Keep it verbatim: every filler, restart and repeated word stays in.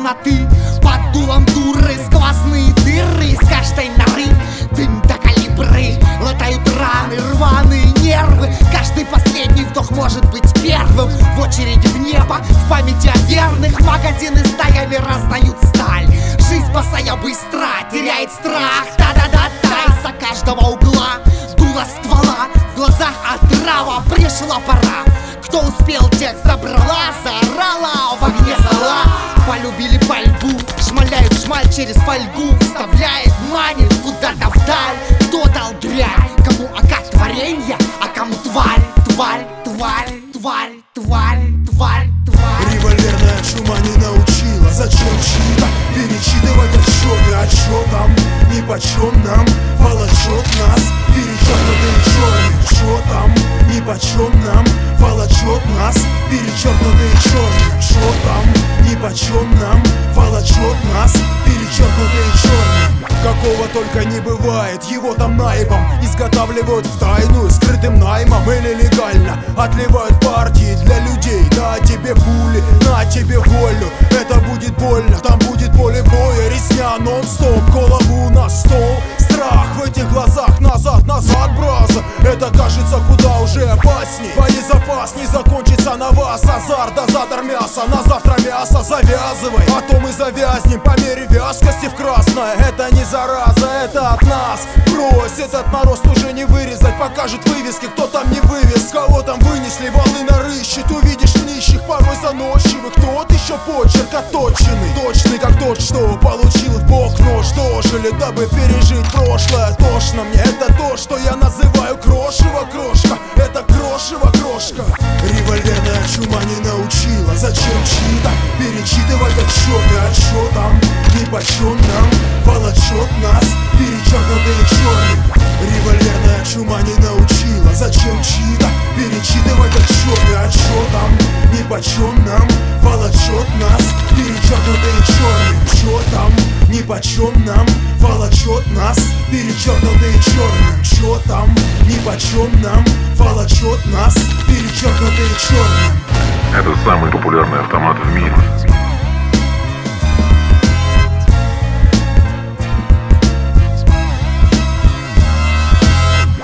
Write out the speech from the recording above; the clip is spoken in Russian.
черноты. Под дулом дуры сквозные дыры из каждой норы. Дым до калибры, латают раны, рваные нервы. Каждый последний вдох может быть первым. В очереди в небо, в памяти о верных. Магазины стаями раздают сталь. Жизнь босая быстро, теряет страх. Да-да-да-да, из-за каждого угла дуло ствола, в глазах отрава. Пришла пора, кто успел, тех забрала. Заорала в огне зола. Полюбили пальбу, шмаляют шмаль через фольгу. Вставляет, манит куда-то вдаль. Кто дал дрянь, кому ака творенья, а кому тварь, тварь, тварь, тварь, тварь, тварь, тварь. Револьверная чума не научила, зачем чьи-то перечитывать отчеты. А чё там, нипочем нам, волочет нас перечеркнутые черные. Чё там, нипочем нам, волочет нас перечеркнутые черные. Чё там, нипочем нам, волочет нас перечеркнутые черные. Какого только не бывает, его там наебом изготавливают в тайную, скрытым наймом или легально. Отливают партии для людей. На тебе пули, на тебе волю. Это будет больно, там будет поле боя. Резня нон-стоп, голову на стол. Страх в этих глазах, назад, назад, браза. Это кажется куда уже опасней. Боезапас не закончится на вас. Азарт, дозатор мяса, на завтра мясо завязывай. А то мы завязнем по мере вязкости в красное. Это не зараза, это от нас. Брось, этот нарост уже не вырезать. Покажет вывески, кто там не вывез. Кого там вынесли, валы нарыщет. Увидишь нищих, порой заносчивых. Тот еще почерк отточенный, точный как тот, что получил в бок нож. Дожили, дабы пережить прошлое. Тошно мне, это то, что я называю крошево, крошка. Это крошево, крошка. Револьверная чума не научила, зачем чьи-то перечитывать отчеты. А чё там, нипочем нам, волочет нас перечеркнутые черные. Револьверная чума не научила, зачем чьи-то перечитывать отчеты. А чё там, нипочем нам, волочет нас перечеркнутые черные. Чё там, нипочем нам, волочет нас перечеркнутые черные. Чё там, нипочем нам, волочет нас перечеркнутые черные. Это самый популярный автомат в мире.